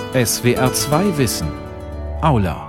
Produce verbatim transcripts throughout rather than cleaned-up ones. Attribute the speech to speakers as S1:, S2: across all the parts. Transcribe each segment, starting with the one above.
S1: S W R zwei Wissen. Aula.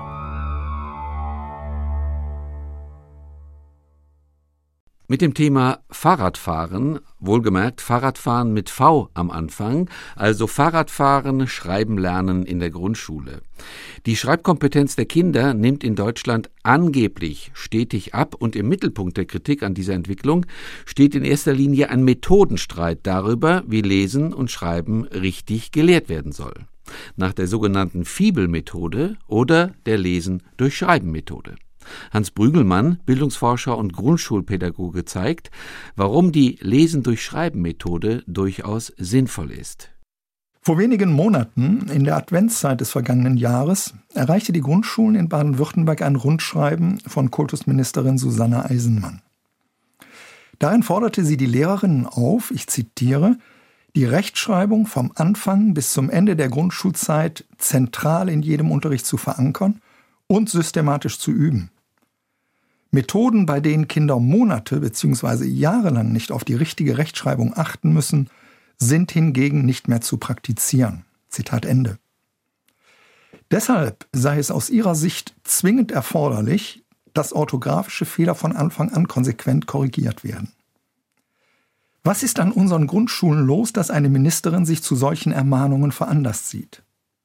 S1: Mit dem Thema Fahrradfahren, wohlgemerkt Fahrradfahren mit V am Anfang, also Fahrradfahren, Schreiben lernen in der Grundschule. Die Schreibkompetenz der Kinder nimmt in Deutschland angeblich stetig ab und im Mittelpunkt der Kritik an dieser Entwicklung steht in erster Linie ein Methodenstreit darüber, wie Lesen und Schreiben richtig gelehrt werden soll. Nach der sogenannten Fiebel-Methode oder der Lesen-durch-Schreiben-Methode. Hans Brügelmann, Bildungsforscher und Grundschulpädagoge, zeigt, warum die Lesen-durch-Schreiben-Methode durchaus sinnvoll ist.
S2: Vor wenigen Monaten, in der Adventszeit des vergangenen Jahres, erreichte die Grundschulen in Baden-Württemberg ein Rundschreiben von Kultusministerin Susanne Eisenmann. Darin forderte sie die Lehrerinnen auf, ich zitiere, die Rechtschreibung vom Anfang bis zum Ende der Grundschulzeit zentral in jedem Unterricht zu verankern und systematisch zu üben. Methoden, bei denen Kinder Monate bzw. jahrelang nicht auf die richtige Rechtschreibung achten müssen, sind hingegen nicht mehr zu praktizieren. Zitat Ende. Deshalb sei es aus ihrer Sicht zwingend erforderlich, dass orthografische Fehler von Anfang an konsequent korrigiert werden. Was ist an unseren Grundschulen los, dass eine Ministerin sich zu solchen Ermahnungen veranlasst sieht?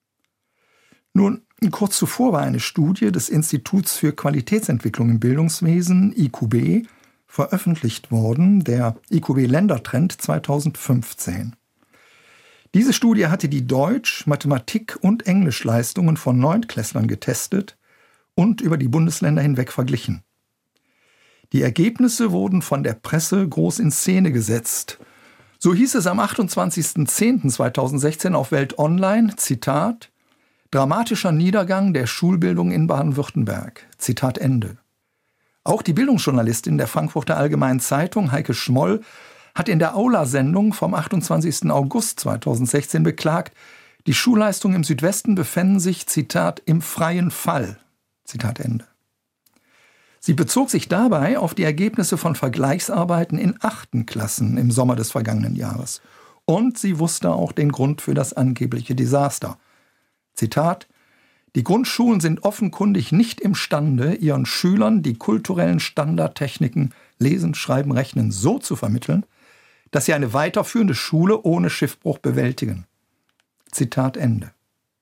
S2: Nun, kurz zuvor war eine Studie des Instituts für Qualitätsentwicklung im Bildungswesen, I Q B, veröffentlicht worden, der I Q B-Ländertrend zweitausendfünfzehn. Diese Studie hatte die Deutsch-, Mathematik- und Englischleistungen von Neuntklässlern getestet und über die Bundesländer hinweg verglichen. Die Ergebnisse wurden von der Presse groß in Szene gesetzt. So hieß es am achtundzwanzigsten zehnten zweitausendsechzehn auf Welt Online, Zitat, dramatischer Niedergang der Schulbildung in Baden-Württemberg. Zitat Ende. Auch die Bildungsjournalistin der Frankfurter Allgemeinen Zeitung, Heike Schmoll, hat in der Aula-Sendung vom achtundzwanzigsten August zweitausendsechzehn beklagt, die Schulleistungen im Südwesten befänden sich, Zitat, im freien Fall. Zitat Ende. Sie bezog sich dabei auf die Ergebnisse von Vergleichsarbeiten in achten Klassen im Sommer des vergangenen Jahres. Und sie wusste auch den Grund für das angebliche Desaster. Zitat, die Grundschulen sind offenkundig nicht imstande, ihren Schülern die kulturellen Standardtechniken Lesen, Schreiben, Rechnen so zu vermitteln, dass sie eine weiterführende Schule ohne Schiffbruch bewältigen. Zitat Ende.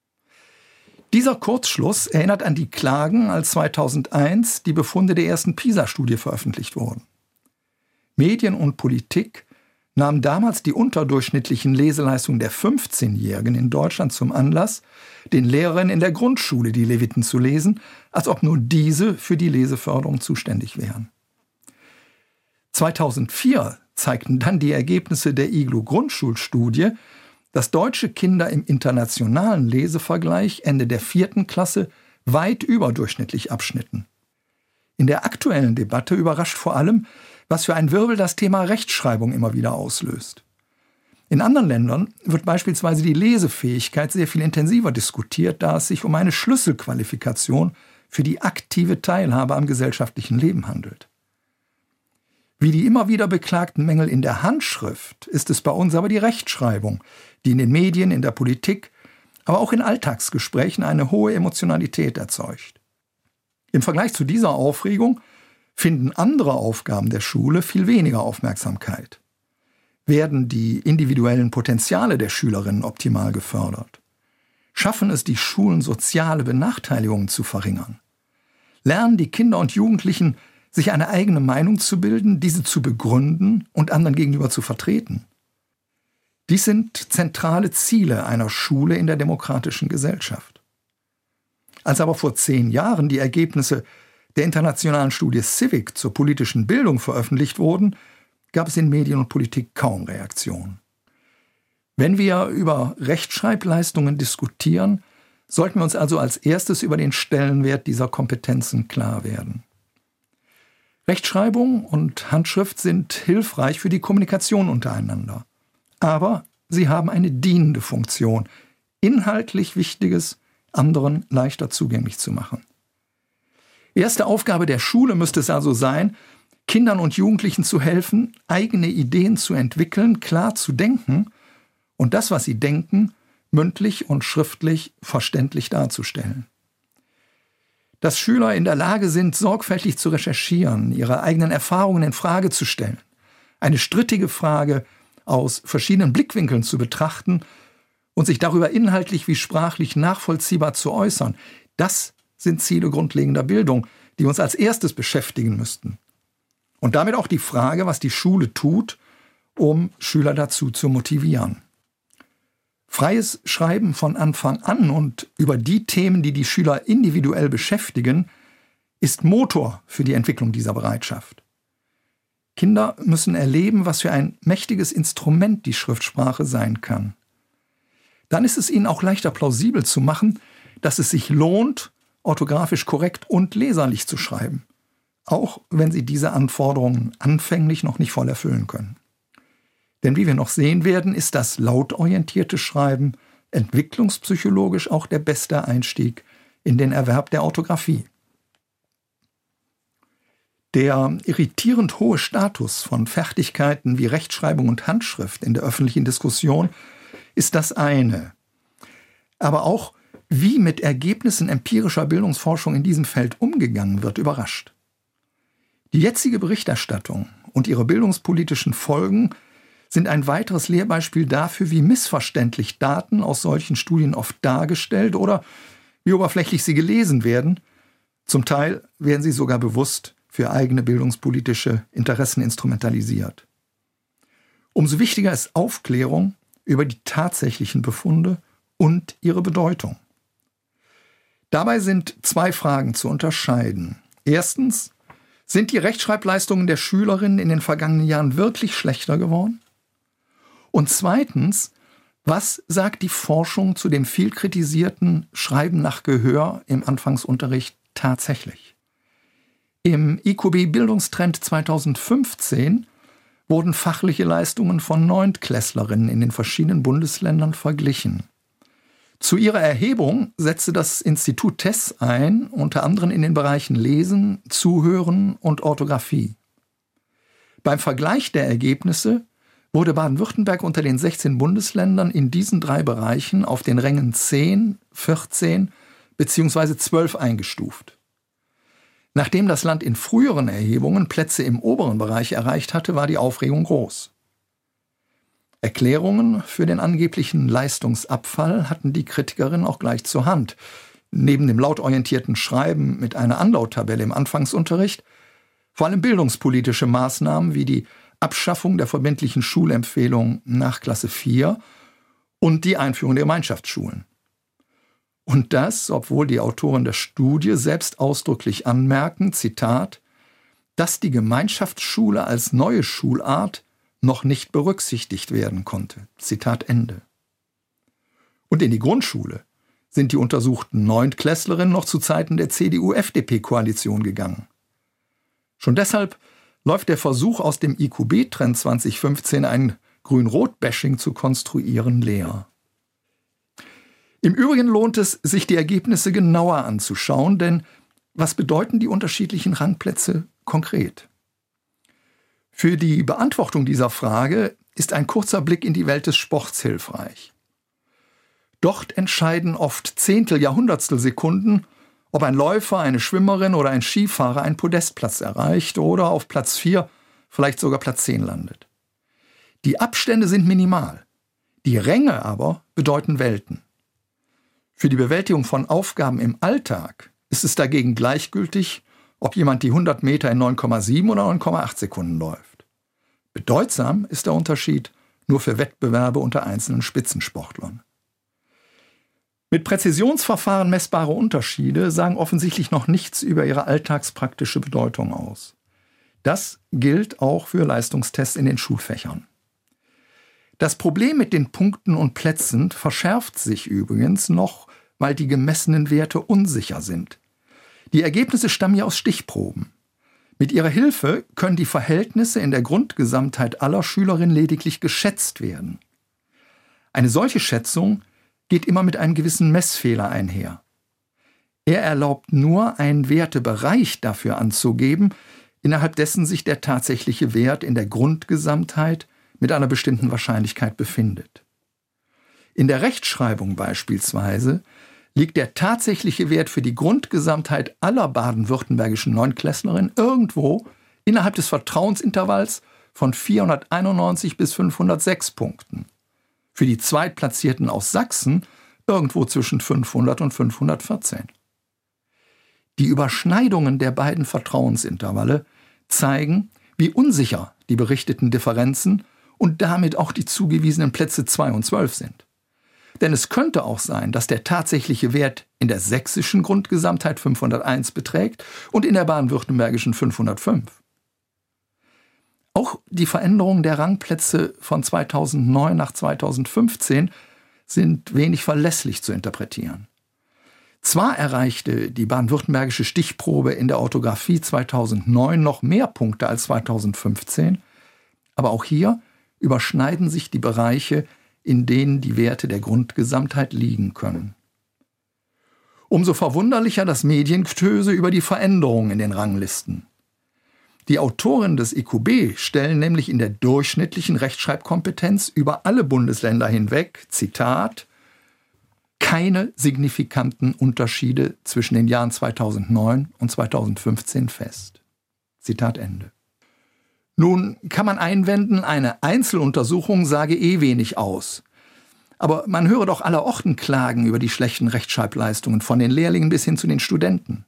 S2: Dieser Kurzschluss erinnert an die Klagen, als zweitausendeins die Befunde der ersten PISA-Studie veröffentlicht wurden. Medien und Politik nahmen damals die unterdurchschnittlichen Leseleistungen der fünfzehnjährigen in Deutschland zum Anlass, den Lehrerinnen in der Grundschule die Leviten zu lesen, als ob nur diese für die Leseförderung zuständig wären. zweitausendvier zeigten dann die Ergebnisse der I G L U-Grundschulstudie, dass deutsche Kinder im internationalen Lesevergleich Ende der vierten Klasse weit überdurchschnittlich abschnitten. In der aktuellen Debatte überrascht vor allem, was für ein Wirbel das Thema Rechtschreibung immer wieder auslöst. In anderen Ländern wird beispielsweise die Lesefähigkeit sehr viel intensiver diskutiert, da es sich um eine Schlüsselqualifikation für die aktive Teilhabe am gesellschaftlichen Leben handelt. Wie die immer wieder beklagten Mängel in der Handschrift ist es bei uns aber die Rechtschreibung, die in den Medien, in der Politik, aber auch in Alltagsgesprächen eine hohe Emotionalität erzeugt. Im Vergleich zu dieser Aufregung finden andere Aufgaben der Schule viel weniger Aufmerksamkeit. Werden die individuellen Potenziale der Schülerinnen optimal gefördert? Schaffen es die Schulen, soziale Benachteiligungen zu verringern? Lernen die Kinder und Jugendlichen, sich eine eigene Meinung zu bilden, diese zu begründen und anderen gegenüber zu vertreten? Dies sind zentrale Ziele einer Schule in der demokratischen Gesellschaft. Als aber vor zehn Jahren die Ergebnisse der internationalen Studie Civic zur politischen Bildung veröffentlicht wurden, gab es in Medien und Politik kaum Reaktion. Wenn wir über Rechtschreibleistungen diskutieren, sollten wir uns also als erstes über den Stellenwert dieser Kompetenzen klar werden. Rechtschreibung und Handschrift sind hilfreich für die Kommunikation untereinander. Aber sie haben eine dienende Funktion, inhaltlich Wichtiges anderen leichter zugänglich zu machen. Erste Aufgabe der Schule müsste es also sein, Kindern und Jugendlichen zu helfen, eigene Ideen zu entwickeln, klar zu denken und das, was sie denken, mündlich und schriftlich verständlich darzustellen. Dass Schüler in der Lage sind, sorgfältig zu recherchieren, ihre eigenen Erfahrungen in Frage zu stellen, eine strittige Frage aus verschiedenen Blickwinkeln zu betrachten und sich darüber inhaltlich wie sprachlich nachvollziehbar zu äußern, das sind Ziele grundlegender Bildung, die uns als erstes beschäftigen müssten. Und damit auch die Frage, was die Schule tut, um Schüler dazu zu motivieren. Freies Schreiben von Anfang an und über die Themen, die die Schüler individuell beschäftigen, ist Motor für die Entwicklung dieser Bereitschaft. Kinder müssen erleben, was für ein mächtiges Instrument die Schriftsprache sein kann. Dann ist es ihnen auch leichter plausibel zu machen, dass es sich lohnt, orthografisch korrekt und leserlich zu schreiben, auch wenn sie diese Anforderungen anfänglich noch nicht voll erfüllen können. Denn wie wir noch sehen werden, ist das lautorientierte Schreiben entwicklungspsychologisch auch der beste Einstieg in den Erwerb der Orthographie. Der irritierend hohe Status von Fertigkeiten wie Rechtschreibung und Handschrift in der öffentlichen Diskussion ist das eine. Aber auch, wie mit Ergebnissen empirischer Bildungsforschung in diesem Feld umgegangen wird, überrascht. Die jetzige Berichterstattung und ihre bildungspolitischen Folgen sind ein weiteres Lehrbeispiel dafür, wie missverständlich Daten aus solchen Studien oft dargestellt oder wie oberflächlich sie gelesen werden. Zum Teil werden sie sogar bewusst für eigene bildungspolitische Interessen instrumentalisiert. Umso wichtiger ist Aufklärung über die tatsächlichen Befunde und ihre Bedeutung. Dabei sind zwei Fragen zu unterscheiden. Erstens, sind die Rechtschreibleistungen der Schülerinnen in den vergangenen Jahren wirklich schlechter geworden? Und zweitens, was sagt die Forschung zu dem viel kritisierten Schreiben nach Gehör im Anfangsunterricht tatsächlich? Im I Q B-Bildungstrend zweitausendfünfzehn wurden fachliche Leistungen von Neuntklässlerinnen in den verschiedenen Bundesländern verglichen. Zu ihrer Erhebung setzte das Institut T E S ein, unter anderem in den Bereichen Lesen, Zuhören und Orthographie. Beim Vergleich der Ergebnisse wurde Baden-Württemberg unter den sechzehn Bundesländern in diesen drei Bereichen auf den Rängen zehn, vierzehn bzw. zwölf eingestuft. Nachdem das Land in früheren Erhebungen Plätze im oberen Bereich erreicht hatte, war die Aufregung groß. Erklärungen für den angeblichen Leistungsabfall hatten die Kritikerinnen auch gleich zur Hand. Neben dem lautorientierten Schreiben mit einer Anlauttabelle im Anfangsunterricht vor allem bildungspolitische Maßnahmen wie die Abschaffung der verbindlichen Schulempfehlung nach Klasse vier und die Einführung der Gemeinschaftsschulen. Und das, obwohl die Autoren der Studie selbst ausdrücklich anmerken, Zitat, dass die Gemeinschaftsschule als neue Schulart noch nicht berücksichtigt werden konnte. Zitat Ende. Und in die Grundschule sind die untersuchten Neuntklässlerinnen noch zu Zeiten der C D U-F D P-Koalition gegangen. Schon deshalb läuft der Versuch, aus dem I Q B-Trend zweitausendfünfzehn ein Grün-Rot-Bashing zu konstruieren, leer. Im Übrigen lohnt es, sich die Ergebnisse genauer anzuschauen, denn was bedeuten die unterschiedlichen Rangplätze konkret? Für die Beantwortung dieser Frage ist ein kurzer Blick in die Welt des Sports hilfreich. Dort entscheiden oft Zehntel, Jahrhundertstel Sekunden, ob ein Läufer, eine Schwimmerin oder ein Skifahrer einen Podestplatz erreicht oder auf Platz vier, vielleicht sogar Platz zehn landet. Die Abstände sind minimal, die Ränge aber bedeuten Welten. Für die Bewältigung von Aufgaben im Alltag ist es dagegen gleichgültig, ob jemand die hundert Meter in neun Komma sieben oder neun Komma acht Sekunden läuft. Bedeutsam ist der Unterschied nur für Wettbewerbe unter einzelnen Spitzensportlern. Mit Präzisionsverfahren messbare Unterschiede sagen offensichtlich noch nichts über ihre alltagspraktische Bedeutung aus. Das gilt auch für Leistungstests in den Schulfächern. Das Problem mit den Punkten und Plätzen verschärft sich übrigens noch, weil die gemessenen Werte unsicher sind. Die Ergebnisse stammen ja aus Stichproben. Mit ihrer Hilfe können die Verhältnisse in der Grundgesamtheit aller Schülerinnen lediglich geschätzt werden. Eine solche Schätzung geht immer mit einem gewissen Messfehler einher. Er erlaubt nur, einen Wertebereich dafür anzugeben, innerhalb dessen sich der tatsächliche Wert in der Grundgesamtheit mit einer bestimmten Wahrscheinlichkeit befindet. In der Rechtschreibung beispielsweise liegt der tatsächliche Wert für die Grundgesamtheit aller baden-württembergischen Neunklässlerinnen irgendwo innerhalb des Vertrauensintervalls von vierhunderteinundneunzig bis fünfhundertsechs Punkten. Für die Zweitplatzierten aus Sachsen irgendwo zwischen fünfhundert und fünfhundertvierzehn. Die Überschneidungen der beiden Vertrauensintervalle zeigen, wie unsicher die berichteten Differenzen und damit auch die zugewiesenen Plätze zwei und zwölf sind. Denn es könnte auch sein, dass der tatsächliche Wert in der sächsischen Grundgesamtheit fünfhunderteins beträgt und in der baden-württembergischen fünfhundertfünf. Auch die Veränderungen der Rangplätze von zweitausendneun nach zweitausendfünfzehn sind wenig verlässlich zu interpretieren. Zwar erreichte die baden-württembergische Stichprobe in der Orthographie zweitausendneun noch mehr Punkte als zweitausendfünfzehn, aber auch hier überschneiden sich die Bereiche, in denen die Werte der Grundgesamtheit liegen können. Umso verwunderlicher das Mediengetöse über die Veränderungen in den Ranglisten. Die Autorinnen des E Q B stellen nämlich in der durchschnittlichen Rechtschreibkompetenz über alle Bundesländer hinweg, Zitat, keine signifikanten Unterschiede zwischen den Jahren zweitausendneun und zweitausendfünfzehn fest. Zitat Ende. Nun kann man einwenden, eine Einzeluntersuchung sage eh wenig aus. Aber man höre doch allerorten Klagen über die schlechten Rechtschreibleistungen, von den Lehrlingen bis hin zu den Studenten.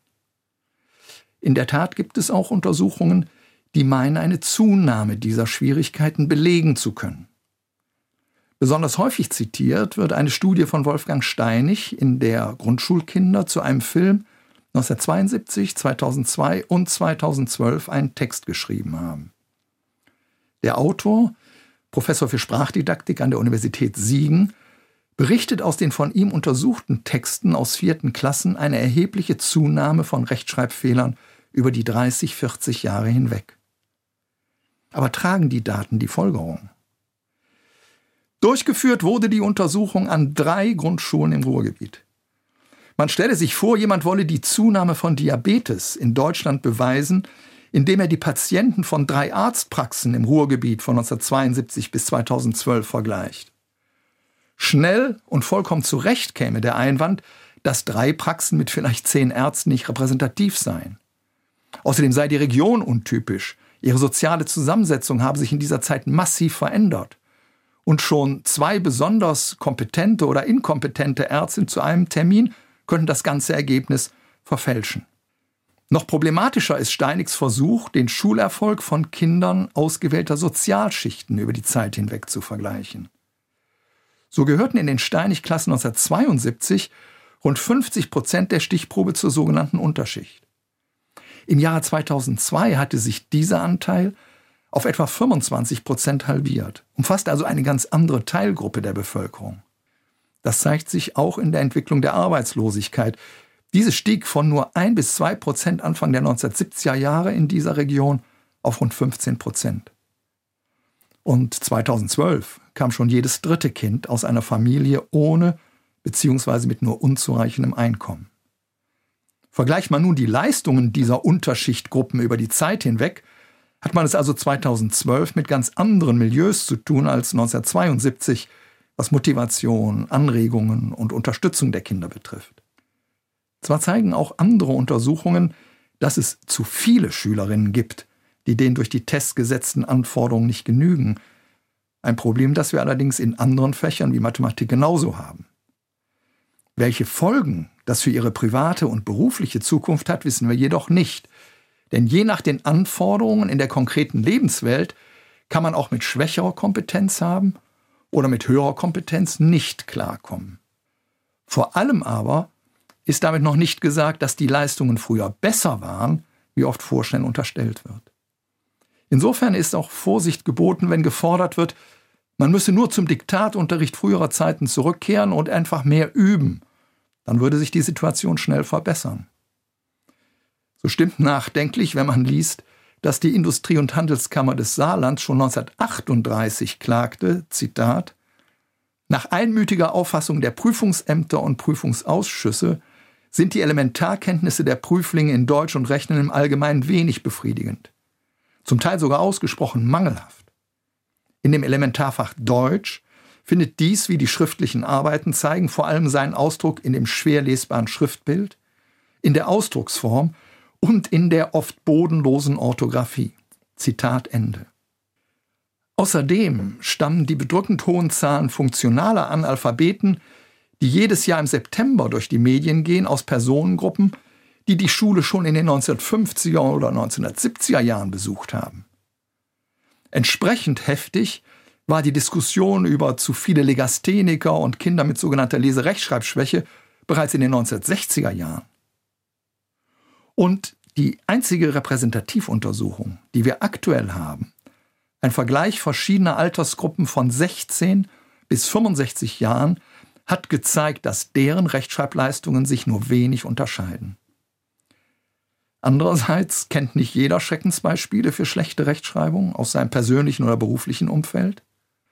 S2: In der Tat gibt es auch Untersuchungen, die meinen, eine Zunahme dieser Schwierigkeiten belegen zu können. Besonders häufig zitiert wird eine Studie von Wolfgang Steinig, in der Grundschulkinder zu einem Film neunzehnhundertzweiundsiebzig, zweitausendzwei und zweitausendzwölf einen Text geschrieben haben. Der Autor, Professor für Sprachdidaktik an der Universität Siegen, berichtet aus den von ihm untersuchten Texten aus vierten Klassen eine erhebliche Zunahme von Rechtschreibfehlern über die dreißig, vierzig Jahre hinweg. Aber tragen die Daten die Folgerung? Durchgeführt wurde die Untersuchung an drei Grundschulen im Ruhrgebiet. Man stelle sich vor, jemand wolle die Zunahme von Diabetes in Deutschland beweisen, indem er die Patienten von drei Arztpraxen im Ruhrgebiet von neunzehnhundertzweiundsiebzig bis zweitausendzwölf vergleicht. Schnell und vollkommen zurecht käme der Einwand, dass drei Praxen mit vielleicht zehn Ärzten nicht repräsentativ seien. Außerdem sei die Region untypisch. Ihre soziale Zusammensetzung habe sich in dieser Zeit massiv verändert. Und schon zwei besonders kompetente oder inkompetente Ärzte zu einem Termin könnten das ganze Ergebnis verfälschen. Noch problematischer ist Steinigs Versuch, den Schulerfolg von Kindern ausgewählter Sozialschichten über die Zeit hinweg zu vergleichen. So gehörten in den Steinig-Klassen neunzehnhundertzweiundsiebzig rund fünfzig Prozent der Stichprobe zur sogenannten Unterschicht. Im Jahre zweitausendzwei hatte sich dieser Anteil auf etwa fünfundzwanzig Prozent halbiert, umfasst also eine ganz andere Teilgruppe der Bevölkerung. Das zeigt sich auch in der Entwicklung der Arbeitslosigkeit. Diese stieg von nur ein bis zwei Prozent Anfang der neunzehnhundertsiebziger Jahre in dieser Region auf rund fünfzehn Prozent. Und zweitausendzwölf kam schon jedes dritte Kind aus einer Familie ohne bzw. mit nur unzureichendem Einkommen. Vergleicht man nun die Leistungen dieser Unterschichtgruppen über die Zeit hinweg, hat man es also zweitausendzwölf mit ganz anderen Milieus zu tun als neunzehnhundertzweiundsiebzig, was Motivation, Anregungen und Unterstützung der Kinder betrifft. Zwar zeigen auch andere Untersuchungen, dass es zu viele Schülerinnen gibt, die den durch die Tests gesetzten Anforderungen nicht genügen. Ein Problem, das wir allerdings in anderen Fächern wie Mathematik genauso haben. Welche Folgen das für ihre private und berufliche Zukunft hat, wissen wir jedoch nicht. Denn je nach den Anforderungen in der konkreten Lebenswelt kann man auch mit schwächerer Kompetenz haben oder mit höherer Kompetenz nicht klarkommen. Vor allem aber ist damit noch nicht gesagt, dass die Leistungen früher besser waren, wie oft vorschnell unterstellt wird. Insofern ist auch Vorsicht geboten, wenn gefordert wird, man müsse nur zum Diktatunterricht früherer Zeiten zurückkehren und einfach mehr üben. Dann würde sich die Situation schnell verbessern. So stimmt nachdenklich, wenn man liest, dass die Industrie- und Handelskammer des Saarlands schon neunzehnhundertachtunddreißig klagte, Zitat, nach einmütiger Auffassung der Prüfungsämter und Prüfungsausschüsse sind die Elementarkenntnisse der Prüflinge in Deutsch und Rechnen im Allgemeinen wenig befriedigend, zum Teil sogar ausgesprochen mangelhaft. In dem Elementarfach Deutsch findet dies, wie die schriftlichen Arbeiten zeigen, vor allem seinen Ausdruck in dem schwer lesbaren Schriftbild, in der Ausdrucksform und in der oft bodenlosen Orthographie. Zitat Ende. Außerdem stammen die bedrückend hohen Zahlen funktionaler Analphabeten, die jedes Jahr im September durch die Medien gehen, aus Personengruppen, die die Schule schon in den neunzehnhundertfünfziger oder neunzehnhundertsiebziger Jahren besucht haben. Entsprechend heftig war die Diskussion über zu viele Legastheniker und Kinder mit sogenannter Leserechtschreibschwäche bereits in den neunzehnhundertsechziger Jahren. Und die einzige Repräsentativuntersuchung, die wir aktuell haben, ein Vergleich verschiedener Altersgruppen von sechzehn bis fünfundsechzig Jahren, hat gezeigt, dass deren Rechtschreibleistungen sich nur wenig unterscheiden. Andererseits kennt nicht jeder Schreckensbeispiele für schlechte Rechtschreibung aus seinem persönlichen oder beruflichen Umfeld.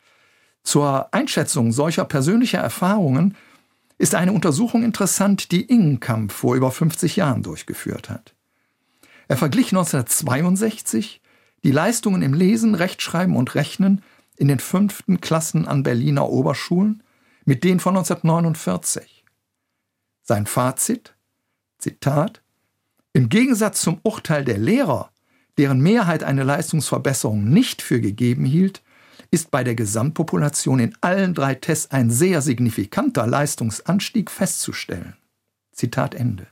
S2: Zur Einschätzung solcher persönlicher Erfahrungen ist eine Untersuchung interessant, die Ingenkamp vor über fünfzig Jahren durchgeführt hat. Er verglich neunzehnhundertzweiundsechzig die Leistungen im Lesen, Rechtschreiben und Rechnen in den fünften Klassen an Berliner Oberschulen mit denen von neunzehnhundertneunundvierzig. Sein Fazit, Zitat, im Gegensatz zum Urteil der Lehrer, deren Mehrheit eine Leistungsverbesserung nicht für gegeben hielt, ist bei der Gesamtpopulation in allen drei Tests ein sehr signifikanter Leistungsanstieg festzustellen. Zitat Ende.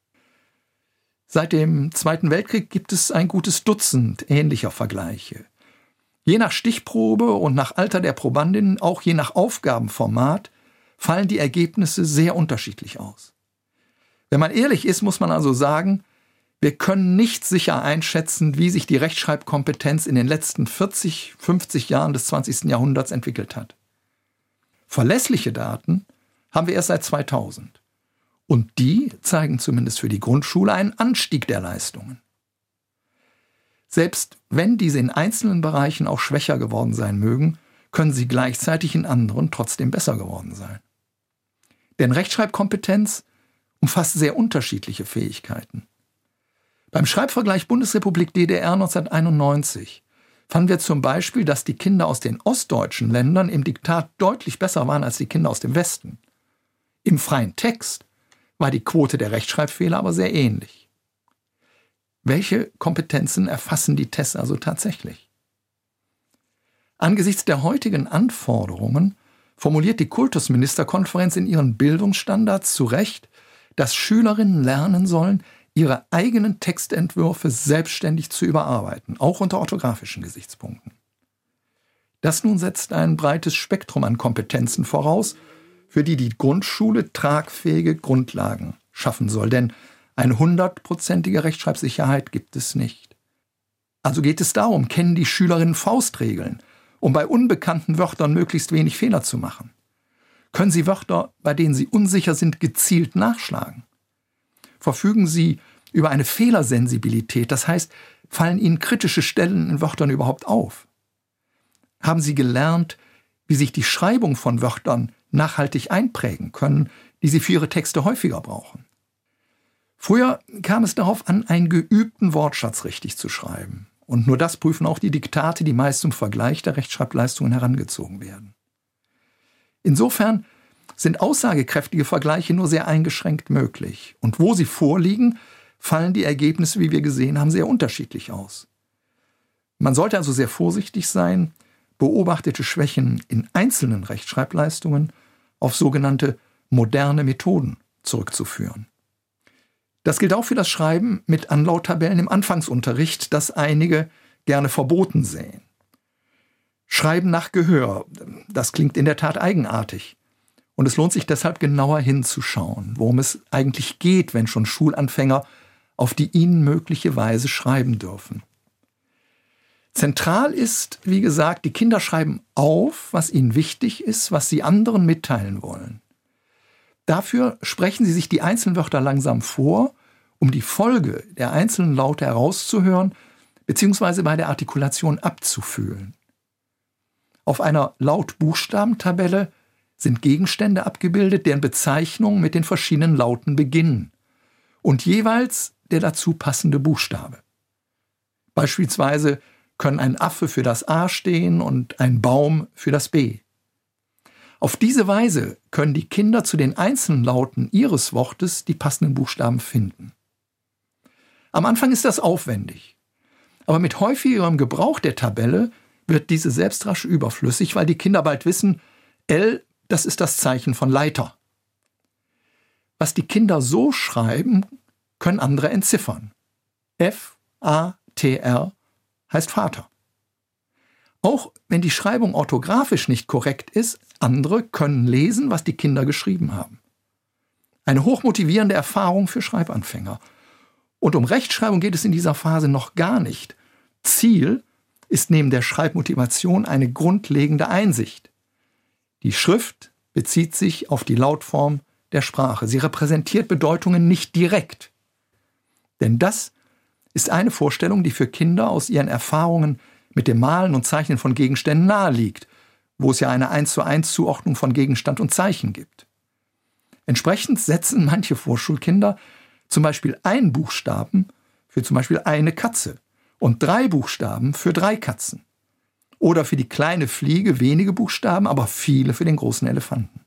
S2: Seit dem Zweiten Weltkrieg gibt es ein gutes Dutzend ähnlicher Vergleiche. Je nach Stichprobe und nach Alter der Probandinnen, auch je nach Aufgabenformat, fallen die Ergebnisse sehr unterschiedlich aus. Wenn man ehrlich ist, muss man also sagen, wir können nicht sicher einschätzen, wie sich die Rechtschreibkompetenz in den letzten vierzig, fünfzig Jahren des zwanzigsten Jahrhunderts entwickelt hat. Verlässliche Daten haben wir erst seit zweitausend. Und die zeigen zumindest für die Grundschule einen Anstieg der Leistungen. Selbst wenn diese in einzelnen Bereichen auch schwächer geworden sein mögen, können sie gleichzeitig in anderen trotzdem besser geworden sein. Denn Rechtschreibkompetenz umfasst sehr unterschiedliche Fähigkeiten. Beim Schreibvergleich Bundesrepublik D D R neunzehnhunderteinundneunzig fanden wir zum Beispiel, dass die Kinder aus den ostdeutschen Ländern im Diktat deutlich besser waren als die Kinder aus dem Westen. Im freien Text war die Quote der Rechtschreibfehler aber sehr ähnlich. Welche Kompetenzen erfassen die Tests also tatsächlich? Angesichts der heutigen Anforderungen formuliert die Kultusministerkonferenz in ihren Bildungsstandards zu Recht, dass Schülerinnen lernen sollen, ihre eigenen Textentwürfe selbstständig zu überarbeiten, auch unter orthografischen Gesichtspunkten. Das nun setzt ein breites Spektrum an Kompetenzen voraus, für die die Grundschule tragfähige Grundlagen schaffen soll, denn eine hundertprozentige Rechtschreibsicherheit gibt es nicht. Also geht es darum, kennen die Schülerinnen Faustregeln, um bei unbekannten Wörtern möglichst wenig Fehler zu machen? Können sie Wörter, bei denen sie unsicher sind, gezielt nachschlagen? Verfügen sie über eine Fehlersensibilität, das heißt, fallen ihnen kritische Stellen in Wörtern überhaupt auf? Haben sie gelernt, wie sich die Schreibung von Wörtern nachhaltig einprägen können, die sie für ihre Texte häufiger brauchen? Früher kam es darauf an, einen geübten Wortschatz richtig zu schreiben. Und nur das prüfen auch die Diktate, die meist zum Vergleich der Rechtschreibleistungen herangezogen werden. Insofern sind aussagekräftige Vergleiche nur sehr eingeschränkt möglich. Und wo sie vorliegen, fallen die Ergebnisse, wie wir gesehen haben, sehr unterschiedlich aus. Man sollte also sehr vorsichtig sein, beobachtete Schwächen in einzelnen Rechtschreibleistungen auf sogenannte moderne Methoden zurückzuführen. Das gilt auch für das Schreiben mit Anlauttabellen im Anfangsunterricht, das einige gerne verboten sehen. Schreiben nach Gehör, das klingt in der Tat eigenartig. Und es lohnt sich deshalb genauer hinzuschauen, worum es eigentlich geht, wenn schon Schulanfänger auf die ihnen mögliche Weise schreiben dürfen. Zentral ist, wie gesagt, die Kinder schreiben auf, was ihnen wichtig ist, was sie anderen mitteilen wollen. Dafür sprechen sie sich die einzelnen Wörter langsam vor, um die Folge der einzelnen Laute herauszuhören bzw. bei der Artikulation abzufühlen. Auf einer Laut-Buchstaben-Tabelle sind Gegenstände abgebildet, deren Bezeichnungen mit den verschiedenen Lauten beginnen und jeweils der dazu passende Buchstabe. Beispielsweise können ein Affe für das A stehen und ein Baum für das B. Auf diese Weise können die Kinder zu den einzelnen Lauten ihres Wortes die passenden Buchstaben finden. Am Anfang ist das aufwendig, aber mit häufigerem Gebrauch der Tabelle wird diese selbst rasch überflüssig, weil die Kinder bald wissen, L, das ist das Zeichen von Leiter. Was die Kinder so schreiben, können andere entziffern. F A T R heißt Vater. Auch wenn die Schreibung orthografisch nicht korrekt ist, andere können lesen, was die Kinder geschrieben haben. Eine hochmotivierende Erfahrung für Schreibanfänger. Und um Rechtschreibung geht es in dieser Phase noch gar nicht. Ziel ist neben der Schreibmotivation eine grundlegende Einsicht. Die Schrift bezieht sich auf die Lautform der Sprache. Sie repräsentiert Bedeutungen nicht direkt. Denn das ist eine Vorstellung, die für Kinder aus ihren Erfahrungen mit dem Malen und Zeichnen von Gegenständen naheliegt, wo es ja eine eins zu eins Zuordnung von Gegenstand und Zeichen gibt. Entsprechend setzen manche Vorschulkinder zum Beispiel einen Buchstaben für zum Beispiel eine Katze und drei Buchstaben für drei Katzen. Oder für die kleine Fliege wenige Buchstaben, aber viele für den großen Elefanten.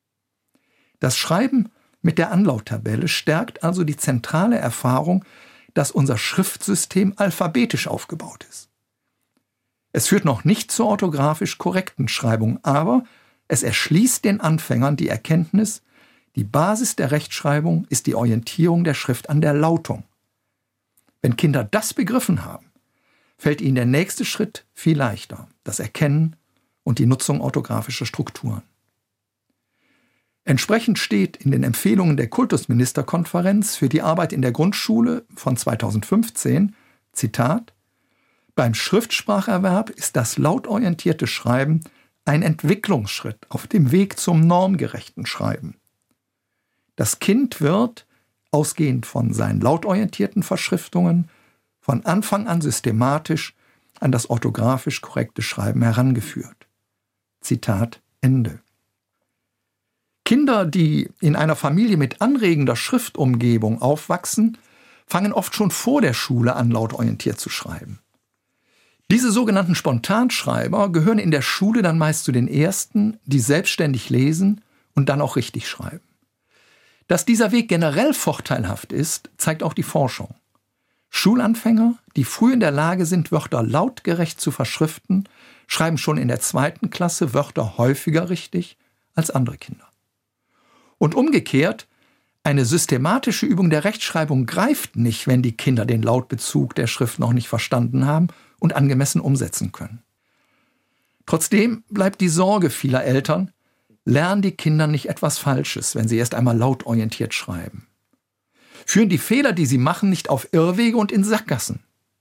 S2: Das Schreiben mit der Anlauttabelle stärkt also die zentrale Erfahrung, dass unser Schriftsystem alphabetisch aufgebaut ist. Es führt noch nicht zur orthografisch korrekten Schreibung, aber es erschließt den Anfängern die Erkenntnis, die Basis der Rechtschreibung ist die Orientierung der Schrift an der Lautung. Wenn Kinder das begriffen haben, fällt ihnen der nächste Schritt viel leichter, das Erkennen und die Nutzung orthografischer Strukturen. Entsprechend steht in den Empfehlungen der Kultusministerkonferenz für die Arbeit in der Grundschule von zweitausendfünfzehn, Zitat, beim Schriftspracherwerb ist das lautorientierte Schreiben ein Entwicklungsschritt auf dem Weg zum normgerechten Schreiben. Das Kind wird, ausgehend von seinen lautorientierten Verschriftungen, von Anfang an systematisch an das orthografisch korrekte Schreiben herangeführt. Zitat Ende. Kinder, die in einer Familie mit anregender Schriftumgebung aufwachsen, fangen oft schon vor der Schule an, lautorientiert zu schreiben. Diese sogenannten Spontanschreiber gehören in der Schule dann meist zu den Ersten, die selbstständig lesen und dann auch richtig schreiben. Dass dieser Weg generell vorteilhaft ist, zeigt auch die Forschung. Schulanfänger, die früh in der Lage sind, Wörter lautgerecht zu verschriften, schreiben schon in der zweiten Klasse Wörter häufiger richtig als andere Kinder. Und umgekehrt, eine systematische Übung der Rechtschreibung greift nicht, wenn die Kinder den Lautbezug der Schrift noch nicht verstanden haben und angemessen umsetzen können. Trotzdem bleibt die Sorge vieler Eltern, lernen die Kinder nicht etwas Falsches, wenn sie erst einmal lautorientiert schreiben. Führen die Fehler, die sie machen, nicht auf Irrwege und in Sackgassen?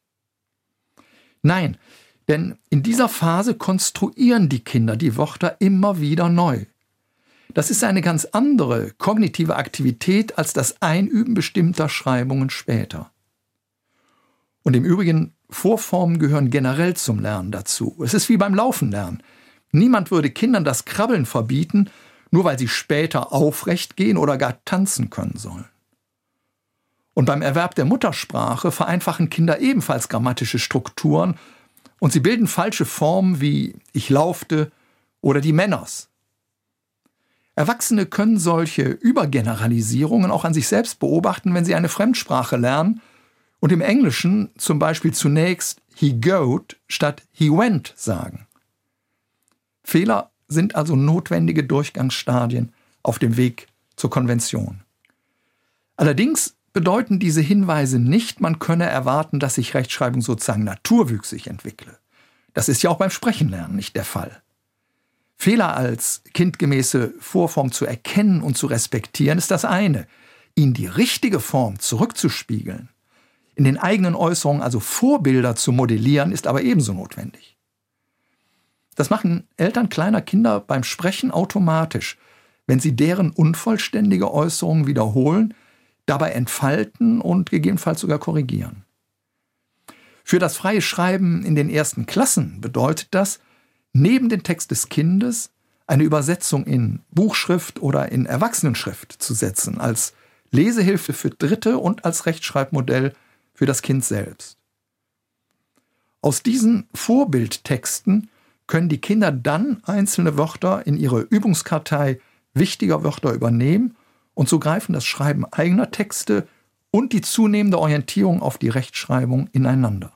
S2: Nein, denn in dieser Phase konstruieren die Kinder die Wörter immer wieder neu. Das ist eine ganz andere kognitive Aktivität als das Einüben bestimmter Schreibungen später. Und im Übrigen, Vorformen gehören generell zum Lernen dazu. Es ist wie beim Laufen lernen. Niemand würde Kindern das Krabbeln verbieten, nur weil sie später aufrecht gehen oder gar tanzen können sollen. Und beim Erwerb der Muttersprache vereinfachen Kinder ebenfalls grammatische Strukturen und sie bilden falsche Formen wie ich laufte oder die Männers. Erwachsene können solche Übergeneralisierungen auch an sich selbst beobachten, wenn sie eine Fremdsprache lernen und im Englischen zum Beispiel zunächst he goed statt he went sagen. Fehler sind also notwendige Durchgangsstadien auf dem Weg zur Konvention. Allerdings bedeuten diese Hinweise nicht, man könne erwarten, dass sich Rechtschreibung sozusagen naturwüchsig entwickle. Das ist ja auch beim Sprechenlernen nicht der Fall. Fehler als kindgemäße Vorform zu erkennen und zu respektieren, ist das eine. Ihnen die richtige Form zurückzuspiegeln, in den eigenen Äußerungen also Vorbilder zu modellieren, ist aber ebenso notwendig. Das machen Eltern kleiner Kinder beim Sprechen automatisch, wenn sie deren unvollständige Äußerungen wiederholen, dabei entfalten und gegebenenfalls sogar korrigieren. Für das freie Schreiben in den ersten Klassen bedeutet das, neben den Text des Kindes eine Übersetzung in Buchschrift oder in Erwachsenenschrift zu setzen, als Lesehilfe für Dritte und als Rechtschreibmodell für das Kind selbst. Aus diesen Vorbildtexten können die Kinder dann einzelne Wörter in ihre Übungskartei wichtiger Wörter übernehmen und so greifen das Schreiben eigener Texte und die zunehmende Orientierung auf die Rechtschreibung ineinander.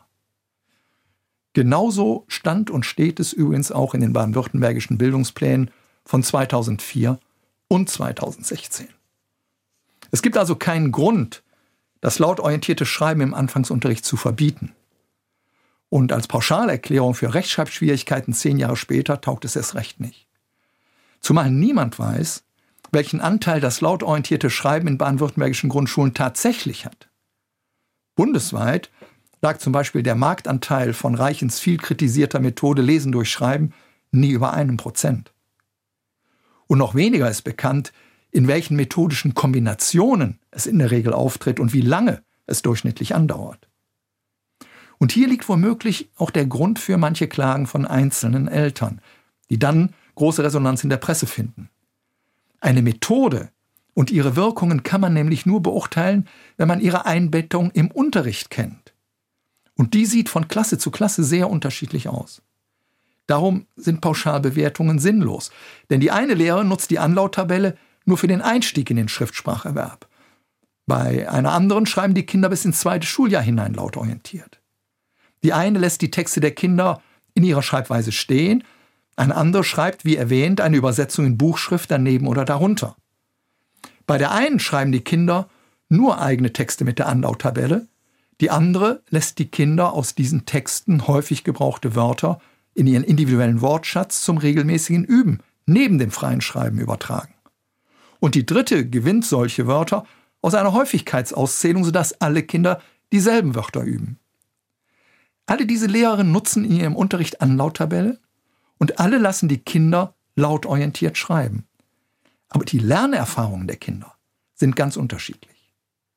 S2: Genauso stand und steht es übrigens auch in den baden-württembergischen Bildungsplänen von zweitausendvier und zweitausendsechzehn. Es gibt also keinen Grund, das lautorientierte Schreiben im Anfangsunterricht zu verbieten. Und als Pauschalerklärung für Rechtschreibschwierigkeiten zehn Jahre später taugt es erst recht nicht. Zumal niemand weiß, welchen Anteil das lautorientierte Schreiben in baden-württembergischen Grundschulen tatsächlich hat. Bundesweit lag zum Beispiel der Marktanteil von Reichens viel kritisierter Methode Lesen durch Schreiben nie über einem Prozent. Und noch weniger ist bekannt, in welchen methodischen Kombinationen es in der Regel auftritt und wie lange es durchschnittlich andauert. Und hier liegt womöglich auch der Grund für manche Klagen von einzelnen Eltern, die dann große Resonanz in der Presse finden. Eine Methode und ihre Wirkungen kann man nämlich nur beurteilen, wenn man ihre Einbettung im Unterricht kennt. Und die sieht von Klasse zu Klasse sehr unterschiedlich aus. Darum sind Pauschalbewertungen sinnlos, denn die eine Lehrerin nutzt die Anlauttabelle nur für den Einstieg in den Schriftspracherwerb. Bei einer anderen schreiben die Kinder bis ins zweite Schuljahr hinein lautorientiert. Die eine lässt die Texte der Kinder in ihrer Schreibweise stehen, eine andere schreibt, wie erwähnt, eine Übersetzung in Buchschrift daneben oder darunter. Bei der einen schreiben die Kinder nur eigene Texte mit der Anlauttabelle, die andere lässt die Kinder aus diesen Texten häufig gebrauchte Wörter in ihren individuellen Wortschatz zum regelmäßigen Üben neben dem freien Schreiben übertragen. Und die dritte gewinnt solche Wörter aus einer Häufigkeitsauszählung, sodass alle Kinder dieselben Wörter üben. Alle diese Lehrerinnen nutzen in ihrem Unterricht Anlauttabelle und alle lassen die Kinder lautorientiert schreiben. Aber die Lernerfahrungen der Kinder sind ganz unterschiedlich.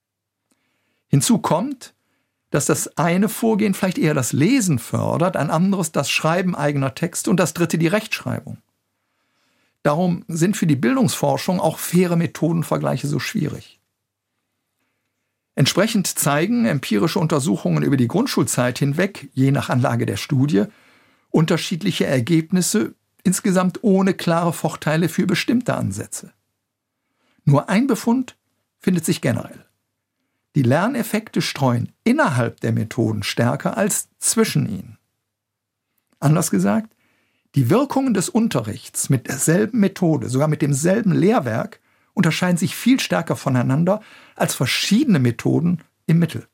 S2: Hinzu kommt, dass das eine Vorgehen vielleicht eher das Lesen fördert, ein anderes das Schreiben eigener Texte und das dritte die Rechtschreibung. Darum sind für die Bildungsforschung auch faire Methodenvergleiche so schwierig. Entsprechend zeigen empirische Untersuchungen über die Grundschulzeit hinweg, je nach Anlage der Studie, unterschiedliche Ergebnisse, insgesamt ohne klare Vorteile für bestimmte Ansätze. Nur ein Befund findet sich generell. Die Lerneffekte streuen innerhalb der Methoden stärker als zwischen ihnen. Anders gesagt, die Wirkungen des Unterrichts mit derselben Methode, sogar mit demselben Lehrwerk, unterscheiden sich viel stärker voneinander als verschiedene Methoden im Mittel.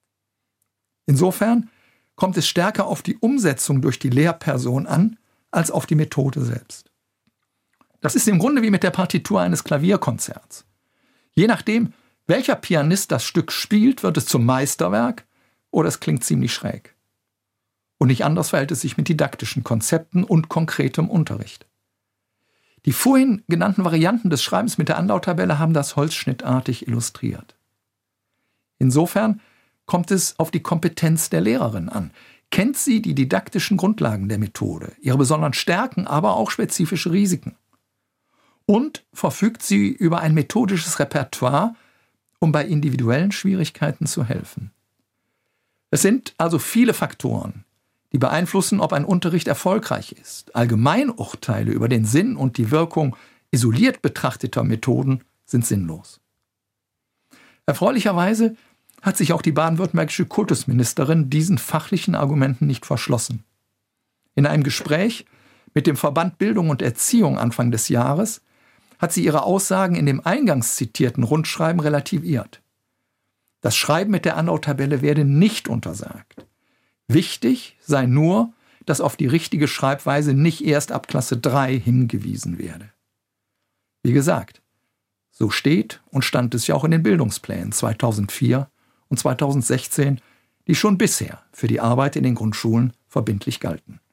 S2: Insofern kommt es stärker auf die Umsetzung durch die Lehrperson an, als auf die Methode selbst. Das ist im Grunde wie mit der Partitur eines Klavierkonzerts. Je nachdem, welcher Pianist das Stück spielt, wird es zum Meisterwerk oder es klingt ziemlich schräg. Und nicht anders verhält es sich mit didaktischen Konzepten und konkretem Unterricht. Die vorhin genannten Varianten des Schreibens mit der Anlauttabelle haben das holzschnittartig illustriert. Insofern kommt es auf die Kompetenz der Lehrerin an. Kennt sie die didaktischen Grundlagen der Methode, ihre besonderen Stärken, aber auch spezifische Risiken? Und verfügt sie über ein methodisches Repertoire, um bei individuellen Schwierigkeiten zu helfen? Es sind also viele Faktoren, die beeinflussen, ob ein Unterricht erfolgreich ist. Allgemeinurteile über den Sinn und die Wirkung isoliert betrachteter Methoden sind sinnlos. Erfreulicherweise hat sich auch die baden-württembergische Kultusministerin diesen fachlichen Argumenten nicht verschlossen. In einem Gespräch mit dem Verband Bildung und Erziehung Anfang des Jahres hat sie ihre Aussagen in dem eingangs zitierten Rundschreiben relativiert. Das Schreiben mit der Anlauttabelle werde nicht untersagt. Wichtig sei nur, dass auf die richtige Schreibweise nicht erst ab Klasse drei hingewiesen werde. Wie gesagt, so steht und stand es ja auch in den Bildungsplänen zweitausendvier und zweitausendsechzehn, die schon bisher für die Arbeit in den Grundschulen verbindlich galten.